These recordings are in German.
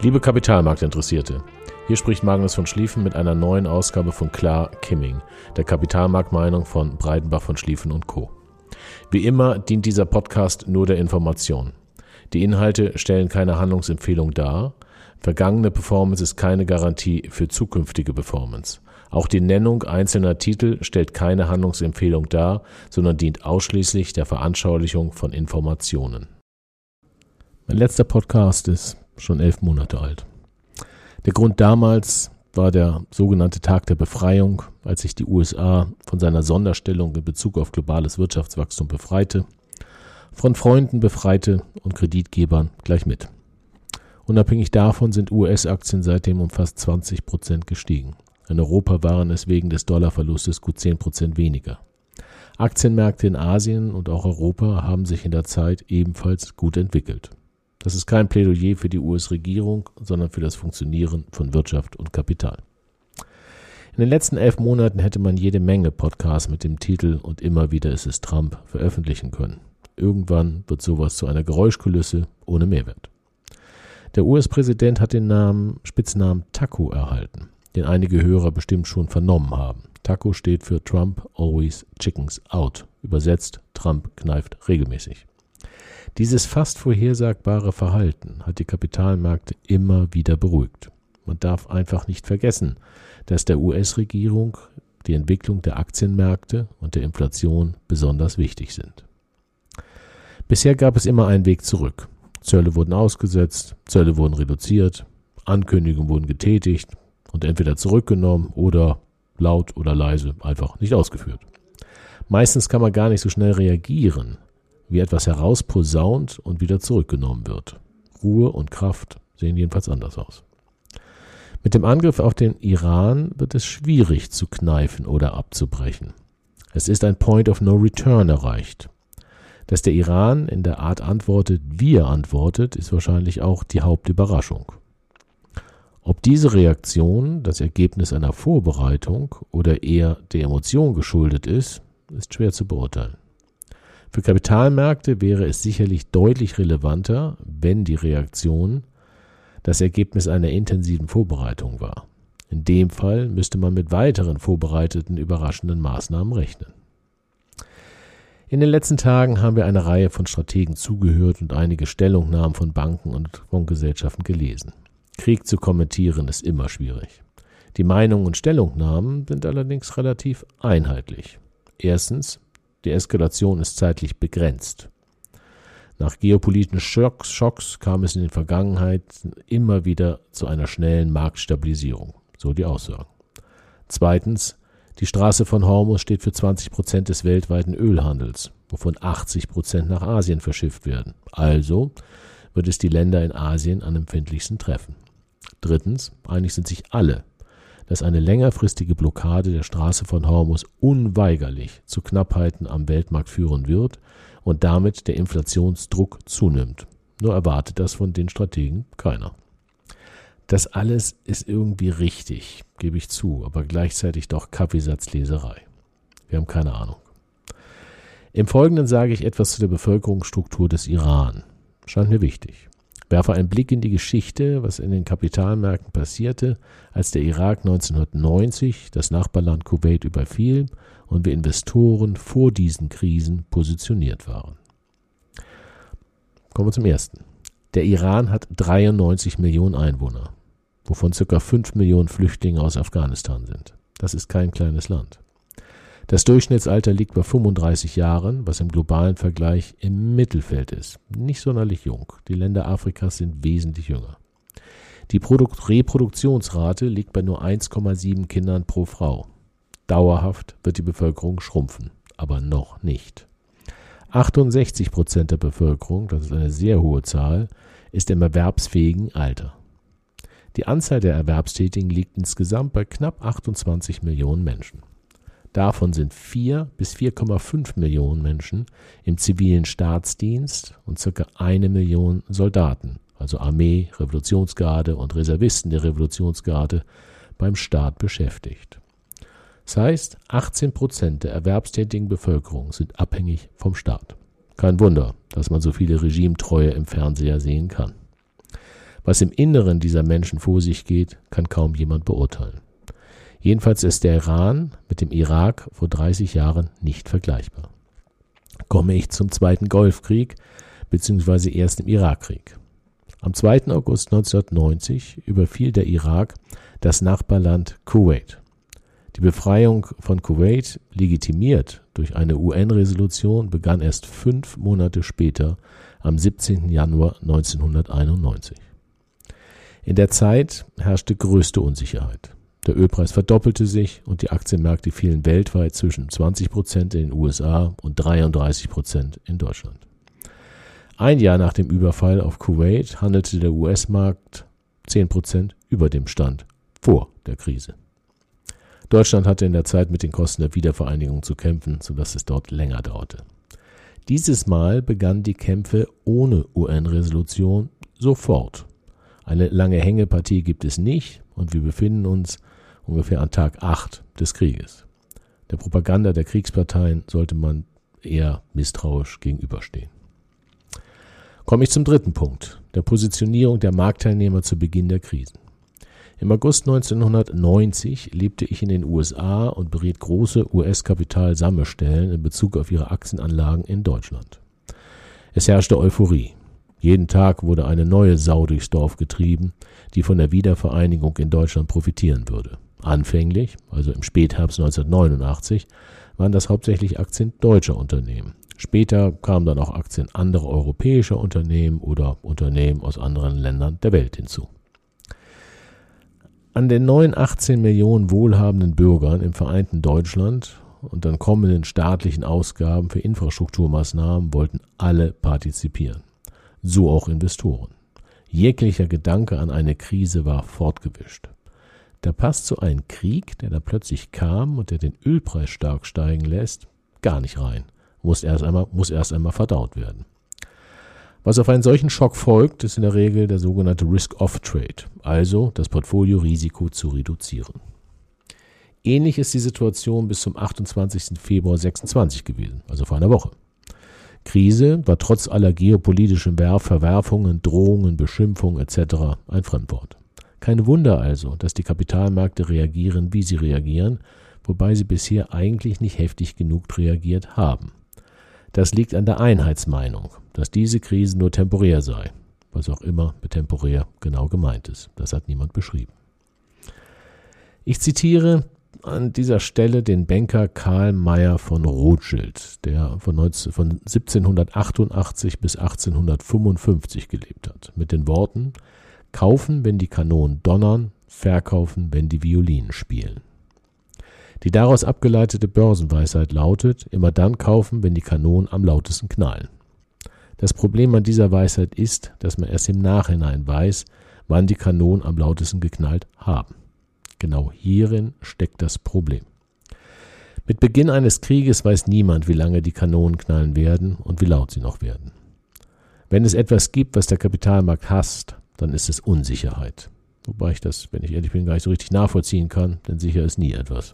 Liebe Kapitalmarktinteressierte, hier spricht Magnus von Schlieffen mit einer neuen Ausgabe von Klar Kimming, der Kapitalmarktmeinung von Breidenbach von Schlieffen und Co. Wie immer dient dieser Podcast nur der Information. Die Inhalte stellen keine Handlungsempfehlung dar. Vergangene Performance ist keine Garantie für zukünftige Performance. Auch die Nennung einzelner Titel stellt keine Handlungsempfehlung dar, sondern dient ausschließlich der Veranschaulichung von Informationen. Mein letzter Podcast ist schon 11 Monate alt. Der Grund damals war der sogenannte Tag der Befreiung, als sich die USA von seiner Sonderstellung in Bezug auf globales Wirtschaftswachstum befreite, von Freunden befreite und Kreditgebern gleich mit. Unabhängig davon sind US-Aktien seitdem um fast 20% gestiegen. In Europa waren es wegen des Dollarverlustes gut 10% weniger. Aktienmärkte in Asien und auch Europa haben sich in der Zeit ebenfalls gut entwickelt. Das ist kein Plädoyer für die US-Regierung, sondern für das Funktionieren von Wirtschaft und Kapital. In den letzten 11 Monaten hätte man jede Menge Podcasts mit dem Titel "Und immer wieder ist es Trump" veröffentlichen können. Irgendwann wird sowas zu einer Geräuschkulisse ohne Mehrwert. Der US-Präsident hat den Spitznamen Taco erhalten, den einige Hörer bestimmt schon vernommen haben. Taco steht für Trump always chickens out. Übersetzt, Trump kneift regelmäßig. Dieses fast vorhersagbare Verhalten hat die Kapitalmärkte immer wieder beruhigt. Man darf einfach nicht vergessen, dass der US-Regierung die Entwicklung der Aktienmärkte und der Inflation besonders wichtig sind. Bisher gab es immer einen Weg zurück. Zölle wurden ausgesetzt, Zölle wurden reduziert, Ankündigungen wurden getätigt und entweder zurückgenommen oder laut oder leise einfach nicht ausgeführt. Meistens kann man gar nicht so schnell reagieren, wie etwas herausposaunt und wieder zurückgenommen wird. Ruhe und Kraft sehen jedenfalls anders aus. Mit dem Angriff auf den Iran wird es schwierig zu kneifen oder abzubrechen. Es ist ein Point of No Return erreicht. Dass der Iran in der Art antwortet, wie er antwortet, ist wahrscheinlich auch die Hauptüberraschung. Ob diese Reaktion das Ergebnis einer Vorbereitung oder eher der Emotion geschuldet ist schwer zu beurteilen. Für Kapitalmärkte wäre es sicherlich deutlich relevanter, wenn die Reaktion das Ergebnis einer intensiven Vorbereitung war. In dem Fall müsste man mit weiteren vorbereiteten, überraschenden Maßnahmen rechnen. In den letzten Tagen haben wir einer Reihe von Strategen zugehört und einige Stellungnahmen von Banken und Fondsgesellschaften gelesen. Krieg zu kommentieren ist immer schwierig. Die Meinungen und Stellungnahmen sind allerdings relativ einheitlich. Erstens, die Eskalation ist zeitlich begrenzt. Nach geopolitischen Schocks kam es in der Vergangenheit immer wieder zu einer schnellen Marktstabilisierung, so die Aussagen. Zweitens, die Straße von Hormuz steht für 20% des weltweiten Ölhandels, wovon 80% nach Asien verschifft werden. Also wird es die Länder in Asien am empfindlichsten treffen. Drittens, einig sind sich alle, dass eine längerfristige Blockade der Straße von Hormuz unweigerlich zu Knappheiten am Weltmarkt führen wird und damit der Inflationsdruck zunimmt. Nur erwartet das von den Strategen keiner. Das alles ist irgendwie richtig, gebe ich zu, aber gleichzeitig doch Kaffeesatzleserei. Wir haben keine Ahnung. Im Folgenden sage ich etwas zu der Bevölkerungsstruktur des Iran. Scheint mir wichtig. Werfe einen Blick in die Geschichte, was in den Kapitalmärkten passierte, als der Irak 1990 das Nachbarland Kuwait überfiel und wir Investoren vor diesen Krisen positioniert waren. Kommen wir zum ersten. Der Iran hat 93 Millionen Einwohner, wovon ca. 5 Millionen Flüchtlinge aus Afghanistan sind. Das ist kein kleines Land. Das Durchschnittsalter liegt bei 35 Jahren, was im globalen Vergleich im Mittelfeld ist. Nicht sonderlich jung. Die Länder Afrikas sind wesentlich jünger. Die Reproduktionsrate liegt bei nur 1,7 Kindern pro Frau. Dauerhaft wird die Bevölkerung schrumpfen, aber noch nicht. 68% der Bevölkerung, das ist eine sehr hohe Zahl, ist im erwerbsfähigen Alter. Die Anzahl der Erwerbstätigen liegt insgesamt bei knapp 28 Millionen Menschen. Davon sind 4 bis 4,5 Millionen Menschen im zivilen Staatsdienst und ca. 1 Million Soldaten, also Armee, Revolutionsgarde und Reservisten der Revolutionsgarde, beim Staat beschäftigt. Das heißt, 18% der erwerbstätigen Bevölkerung sind abhängig vom Staat. Kein Wunder, dass man so viele Regimetreue im Fernseher sehen kann. Was im Inneren dieser Menschen vor sich geht, kann kaum jemand beurteilen. Jedenfalls ist der Iran mit dem Irak vor 30 Jahren nicht vergleichbar. Komme ich zum Zweiten Golfkrieg bzw. erst im Irakkrieg. Am 2. August 1990 überfiel der Irak das Nachbarland Kuwait. Die Befreiung von Kuwait, legitimiert durch eine UN-Resolution, begann erst 5 Monate später, am 17. Januar 1991. In der Zeit herrschte größte Unsicherheit. Der Ölpreis verdoppelte sich und die Aktienmärkte fielen weltweit zwischen 20% in den USA und 33% in Deutschland. Ein Jahr nach dem Überfall auf Kuwait handelte der US-Markt 10% über dem Stand vor der Krise. Deutschland hatte in der Zeit mit den Kosten der Wiedervereinigung zu kämpfen, sodass es dort länger dauerte. Dieses Mal begannen die Kämpfe ohne UN-Resolution sofort. Eine lange Hängepartie gibt es nicht und wir befinden uns ungefähr an Tag 8 des Krieges. Der Propaganda der Kriegsparteien sollte man eher misstrauisch gegenüberstehen. Komme ich zum dritten Punkt, der Positionierung der Marktteilnehmer zu Beginn der Krisen. Im August 1990 lebte ich in den USA und beriet große US-Kapitalsammelstellen in Bezug auf ihre Aktienanlagen in Deutschland. Es herrschte Euphorie. Jeden Tag wurde eine neue Sau durchs Dorf getrieben, die von der Wiedervereinigung in Deutschland profitieren würde. Anfänglich, also im Spätherbst 1989, waren das hauptsächlich Aktien deutscher Unternehmen. Später kamen dann auch Aktien anderer europäischer Unternehmen oder Unternehmen aus anderen Ländern der Welt hinzu. An den neuen 18 Millionen wohlhabenden Bürgern im vereinten Deutschland und dann kommenden staatlichen Ausgaben für Infrastrukturmaßnahmen wollten alle partizipieren. So auch Investoren. Jeglicher Gedanke an eine Krise war fortgewischt. Da passt so ein Krieg, der da plötzlich kam und der den Ölpreis stark steigen lässt, gar nicht rein. Muss erst einmal verdaut werden. Was auf einen solchen Schock folgt, ist in der Regel der sogenannte Risk-Off-Trade, also das Portfoliorisiko zu reduzieren. Ähnlich ist die Situation bis zum 28. Februar 26 gewesen, also vor einer Woche. Krise war trotz aller geopolitischen Verwerfungen, Drohungen, Beschimpfungen etc. ein Fremdwort. Kein Wunder also, dass die Kapitalmärkte reagieren, wie sie reagieren, wobei sie bisher eigentlich nicht heftig genug reagiert haben. Das liegt an der Einheitsmeinung, dass diese Krise nur temporär sei, was auch immer mit temporär genau gemeint ist. Das hat niemand beschrieben. Ich zitiere an dieser Stelle den Banker Karl Mayr von Rothschild, der von 1788 bis 1855 gelebt hat, mit den Worten: Kaufen, wenn die Kanonen donnern, verkaufen, wenn die Violinen spielen. Die daraus abgeleitete Börsenweisheit lautet: Immer dann kaufen, wenn die Kanonen am lautesten knallen. Das Problem an dieser Weisheit ist, dass man erst im Nachhinein weiß, wann die Kanonen am lautesten geknallt haben. Genau hierin steckt das Problem. Mit Beginn eines Krieges weiß niemand, wie lange die Kanonen knallen werden und wie laut sie noch werden. Wenn es etwas gibt, was der Kapitalmarkt hasst, dann ist es Unsicherheit. Wobei ich das, wenn ich ehrlich bin, gar nicht so richtig nachvollziehen kann, denn sicher ist nie etwas.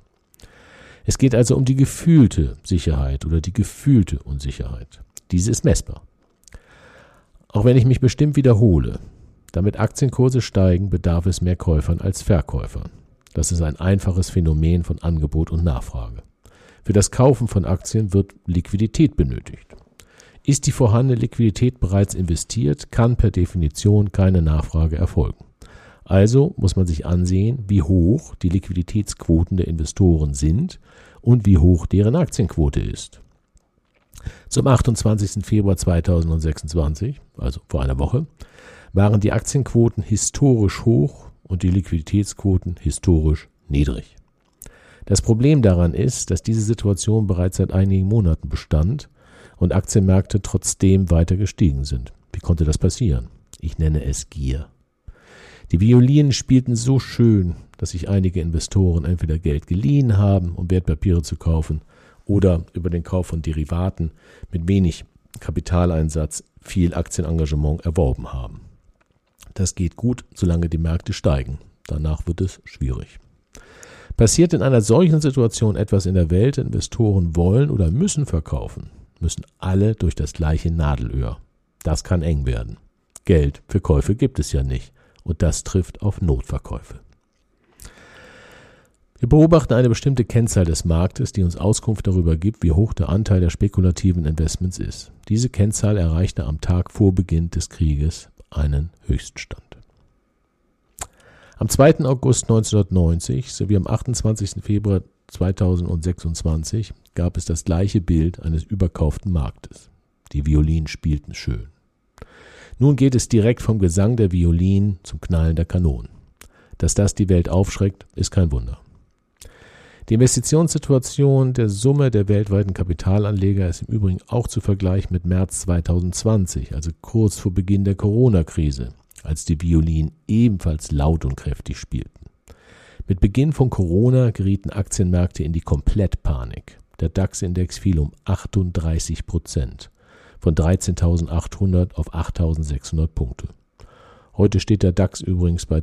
Es geht also um die gefühlte Sicherheit oder die gefühlte Unsicherheit. Diese ist messbar. Auch wenn ich mich bestimmt wiederhole, damit Aktienkurse steigen, bedarf es mehr Käufern als Verkäufern. Das ist ein einfaches Phänomen von Angebot und Nachfrage. Für das Kaufen von Aktien wird Liquidität benötigt. Ist die vorhandene Liquidität bereits investiert, kann per Definition keine Nachfrage erfolgen. Also muss man sich ansehen, wie hoch die Liquiditätsquoten der Investoren sind und wie hoch deren Aktienquote ist. Zum 28. Februar 2026, also vor einer Woche, waren die Aktienquoten historisch hoch und die Liquiditätsquoten historisch niedrig. Das Problem daran ist, dass diese Situation bereits seit einigen Monaten bestand und Aktienmärkte trotzdem weiter gestiegen sind. Wie konnte das passieren? Ich nenne es Gier. Die Violinen spielten so schön, dass sich einige Investoren entweder Geld geliehen haben, um Wertpapiere zu kaufen, oder über den Kauf von Derivaten mit wenig Kapitaleinsatz viel Aktienengagement erworben haben. Das geht gut, solange die Märkte steigen. Danach wird es schwierig. Passiert in einer solchen Situation etwas in der Welt, Investoren wollen oder müssen verkaufen, müssen alle durch das gleiche Nadelöhr. Das kann eng werden. Geld für Käufe gibt es ja nicht. Und das trifft auf Notverkäufe. Wir beobachten eine bestimmte Kennzahl des Marktes, die uns Auskunft darüber gibt, wie hoch der Anteil der spekulativen Investments ist. Diese Kennzahl erreichte am Tag vor Beginn des Krieges einen Höchststand. Am 2. August 1990 sowie am 28. Februar 2026 gab es das gleiche Bild eines überkauften Marktes. Die Violinen spielten schön. Nun geht es direkt vom Gesang der Violinen zum Knallen der Kanonen. Dass das die Welt aufschreckt, ist kein Wunder. Die Investitionssituation der Summe der weltweiten Kapitalanleger ist im Übrigen auch zu vergleichen mit März 2020, also kurz vor Beginn der Corona-Krise, als die Violinen ebenfalls laut und kräftig spielten. Mit Beginn von Corona gerieten Aktienmärkte in die Komplettpanik. Der DAX-Index fiel um 38%, von 13.800 auf 8.600 Punkte. Heute steht der DAX übrigens bei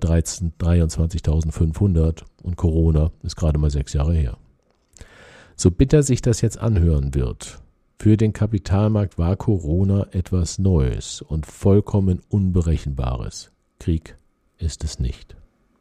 23.500 und Corona ist gerade mal 6 Jahre her. So bitter sich das jetzt anhören wird, für den Kapitalmarkt war Corona etwas Neues und vollkommen Unberechenbares. Krieg ist es nicht.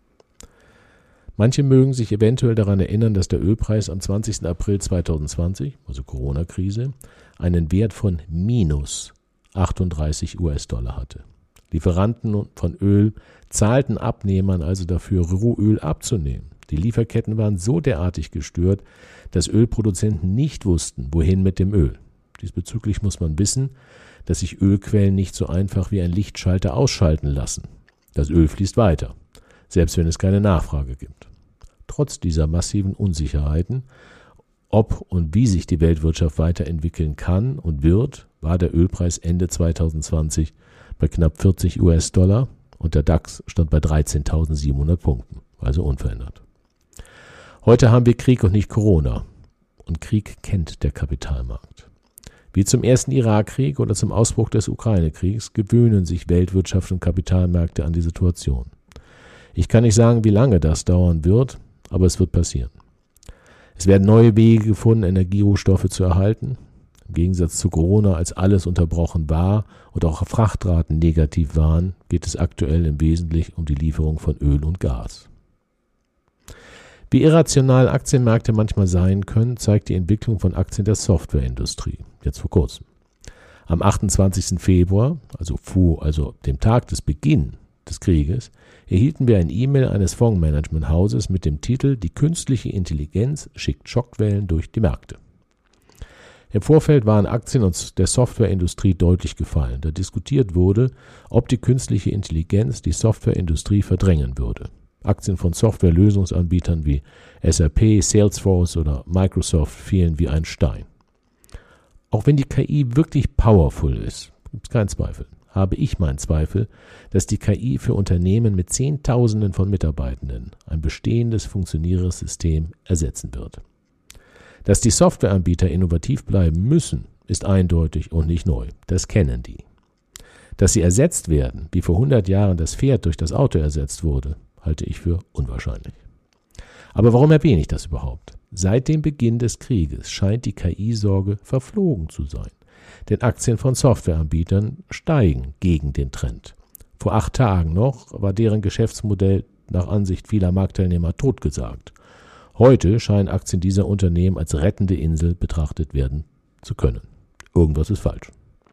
Manche mögen sich eventuell daran erinnern, dass der Ölpreis am 20. April 2020, also Corona-Krise, einen Wert von minus 38 US-Dollar hatte. Lieferanten von Öl zahlten Abnehmern also dafür, Rohöl abzunehmen. Die Lieferketten waren so derartig gestört, dass Ölproduzenten nicht wussten, wohin mit dem Öl. Diesbezüglich muss man wissen, dass sich Ölquellen nicht so einfach wie ein Lichtschalter ausschalten lassen. Das Öl fließt weiter, selbst wenn es keine Nachfrage gibt. Trotz dieser massiven Unsicherheiten, ob und wie sich die Weltwirtschaft weiterentwickeln kann und wird, war der Ölpreis Ende 2020 bei knapp 40 US-Dollar und der DAX stand bei 13.700 Punkten, also unverändert. Heute haben wir Krieg und nicht Corona. Und Krieg kennt der Kapitalmarkt. Wie zum ersten Irakkrieg oder zum Ausbruch des Ukraine-Kriegs gewöhnen sich Weltwirtschaft und Kapitalmärkte an die Situation. Ich kann nicht sagen, wie lange das dauern wird, aber es wird passieren. Es werden neue Wege gefunden, Energierohstoffe zu erhalten. Im Gegensatz zu Corona, als alles unterbrochen war und auch Frachtraten negativ waren, geht es aktuell im Wesentlichen um die Lieferung von Öl und Gas. Wie irrational Aktienmärkte manchmal sein können, zeigt die Entwicklung von Aktien der Softwareindustrie, jetzt vor kurzem. Am 28. Februar, also dem Tag des Beginns des Krieges, erhielten wir ein E-Mail eines Fondsmanagementhauses mit dem Titel »Die künstliche Intelligenz schickt Schockwellen durch die Märkte«. Im Vorfeld waren Aktien der Softwareindustrie deutlich gefallen, da diskutiert wurde, ob die künstliche Intelligenz die Softwareindustrie verdrängen würde. Aktien von Softwarelösungsanbietern wie SAP, Salesforce oder Microsoft fielen wie ein Stein. Auch wenn die KI wirklich powerful ist, gibt es keinen Zweifel, habe ich meinen Zweifel, dass die KI für Unternehmen mit Zehntausenden von Mitarbeitenden ein bestehendes, funktionierendes System ersetzen wird. Dass die Softwareanbieter innovativ bleiben müssen, ist eindeutig und nicht neu. Das kennen die. Dass sie ersetzt werden, wie vor 100 Jahren das Pferd durch das Auto ersetzt wurde, halte ich für unwahrscheinlich. Aber warum erwähne ich das überhaupt? Seit dem Beginn des Krieges scheint die KI-Sorge verflogen zu sein. Denn Aktien von Softwareanbietern steigen gegen den Trend. Vor 8 Tagen noch war deren Geschäftsmodell nach Ansicht vieler Marktteilnehmer totgesagt. Heute scheinen Aktien dieser Unternehmen als rettende Insel betrachtet werden zu können. Irgendwas ist falsch.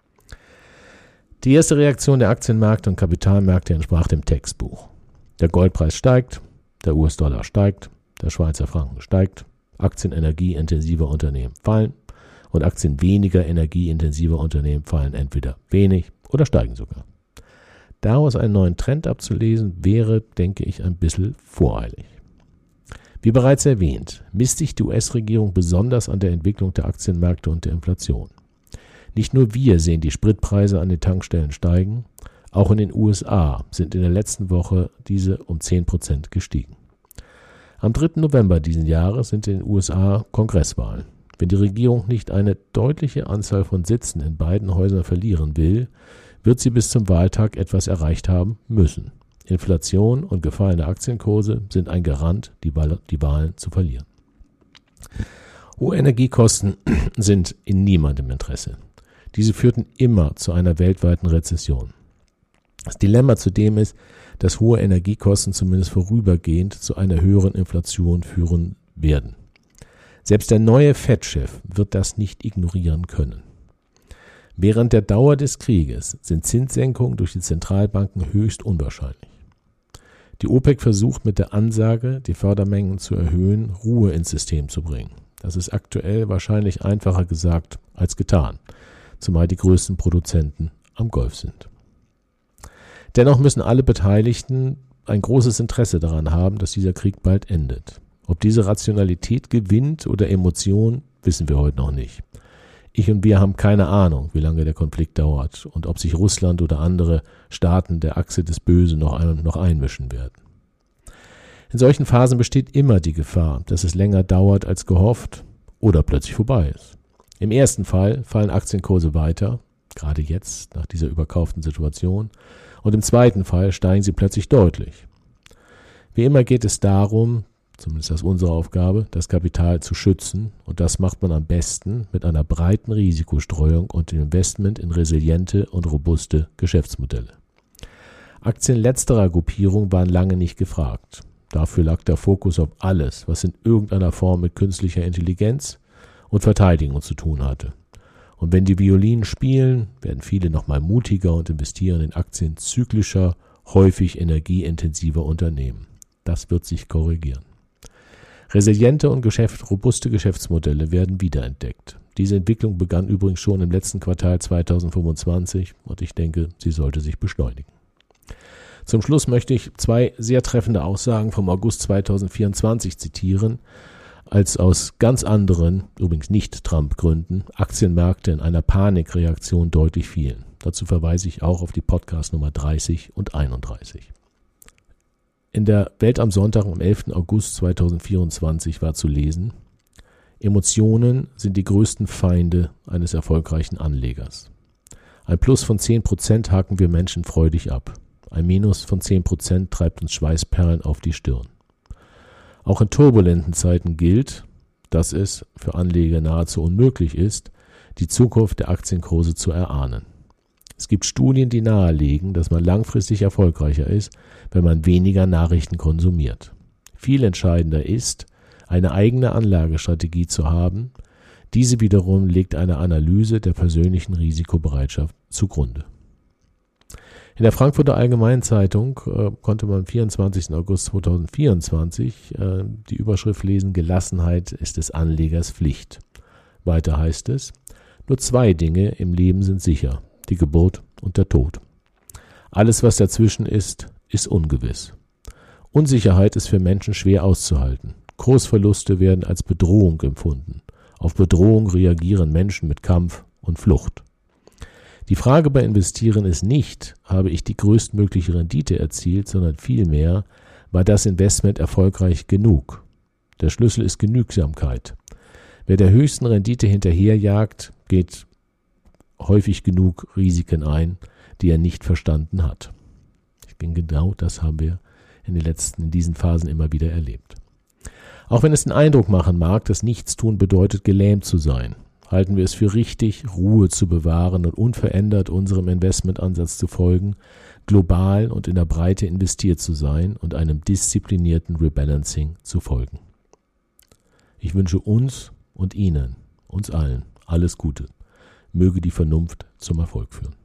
Die erste Reaktion der Aktienmärkte und Kapitalmärkte entsprach dem Textbuch. Der Goldpreis steigt, der US-Dollar steigt, der Schweizer Franken steigt, Aktien energieintensiver Unternehmen fallen und Aktien weniger energieintensiver Unternehmen fallen entweder wenig oder steigen sogar. Daraus einen neuen Trend abzulesen, wäre, denke ich, ein bisschen voreilig. Wie bereits erwähnt, misst sich die US-Regierung besonders an der Entwicklung der Aktienmärkte und der Inflation. Nicht nur wir sehen die Spritpreise an den Tankstellen steigen, auch in den USA sind in der letzten Woche diese um 10% gestiegen. Am 3. November diesen Jahres sind in den USA Kongresswahlen. Wenn die Regierung nicht eine deutliche Anzahl von Sitzen in beiden Häusern verlieren will, wird sie bis zum Wahltag etwas erreicht haben müssen. Inflation und gefallene Aktienkurse sind ein Garant, die Wahlen zu verlieren. Hohe Energiekosten sind in niemandem Interesse. Diese führten immer zu einer weltweiten Rezession. Das Dilemma zudem ist, dass hohe Energiekosten zumindest vorübergehend zu einer höheren Inflation führen werden. Selbst der neue Fed-Chef wird das nicht ignorieren können. Während der Dauer des Krieges sind Zinssenkungen durch die Zentralbanken höchst unwahrscheinlich. Die OPEC versucht mit der Ansage, die Fördermengen zu erhöhen, Ruhe ins System zu bringen. Das ist aktuell wahrscheinlich einfacher gesagt als getan, zumal die größten Produzenten am Golf sind. Dennoch müssen alle Beteiligten ein großes Interesse daran haben, dass dieser Krieg bald endet. Ob diese Rationalität gewinnt oder Emotion, wissen wir heute noch nicht. Ich und wir haben keine Ahnung, wie lange der Konflikt dauert und ob sich Russland oder andere Staaten der Achse des Bösen noch einmischen werden. In solchen Phasen besteht immer die Gefahr, dass es länger dauert als gehofft oder plötzlich vorbei ist. Im ersten Fall fallen Aktienkurse weiter, gerade jetzt nach dieser überkauften Situation, und im zweiten Fall steigen sie plötzlich deutlich. Wie immer geht es darum, zumindest das ist unsere Aufgabe, das Kapital zu schützen, und das macht man am besten mit einer breiten Risikostreuung und dem Investment in resiliente und robuste Geschäftsmodelle. Aktien letzterer Gruppierung waren lange nicht gefragt. Dafür lag der Fokus auf alles, was in irgendeiner Form mit künstlicher Intelligenz und Verteidigung zu tun hatte. Und wenn die Violinen spielen, werden viele nochmal mutiger und investieren in Aktien zyklischer, häufig energieintensiver Unternehmen. Das wird sich korrigieren. Resiliente und robuste Geschäftsmodelle werden wiederentdeckt. Diese Entwicklung begann übrigens schon im letzten Quartal 2025 und ich denke, sie sollte sich beschleunigen. Zum Schluss möchte ich 2 sehr treffende Aussagen vom August 2024 zitieren, als aus ganz anderen, übrigens nicht Trump-Gründen, Aktienmärkte in einer Panikreaktion deutlich fielen. Dazu verweise ich auch auf die Podcast Nummer 30 und 31. In der Welt am Sonntag am 11. August 2024 war zu lesen: Emotionen sind die größten Feinde eines erfolgreichen Anlegers. Ein Plus von 10% haken wir Menschen freudig ab. Ein Minus von 10% treibt uns Schweißperlen auf die Stirn. Auch in turbulenten Zeiten gilt, dass es für Anleger nahezu unmöglich ist, die Zukunft der Aktienkurse zu erahnen. Es gibt Studien, die nahelegen, dass man langfristig erfolgreicher ist, wenn man weniger Nachrichten konsumiert. Viel entscheidender ist, eine eigene Anlagestrategie zu haben. Diese wiederum legt eine Analyse der persönlichen Risikobereitschaft zugrunde. In der Frankfurter Allgemeinen Zeitung konnte man am 24. August 2024 die Überschrift lesen: Gelassenheit ist des Anlegers Pflicht. Weiter heißt es: Nur 2 Dinge im Leben sind sicher: die Geburt und der Tod. Alles, was dazwischen ist, ist ungewiss. Unsicherheit ist für Menschen schwer auszuhalten. Kursverluste werden als Bedrohung empfunden. Auf Bedrohung reagieren Menschen mit Kampf und Flucht. Die Frage bei Investieren ist nicht, habe ich die größtmögliche Rendite erzielt, sondern vielmehr, war das Investment erfolgreich genug? Der Schlüssel ist Genügsamkeit. Wer der höchsten Rendite hinterherjagt, geht häufig genug Risiken ein, die er nicht verstanden hat. Ich denke, genau das haben wir in diesen Phasen immer wieder erlebt. Auch wenn es den Eindruck machen mag, dass Nichtstun bedeutet, gelähmt zu sein, halten wir es für richtig, Ruhe zu bewahren und unverändert unserem Investmentansatz zu folgen, global und in der Breite investiert zu sein und einem disziplinierten Rebalancing zu folgen. Ich wünsche uns und Ihnen, uns allen, alles Gute. Möge die Vernunft zum Erfolg führen.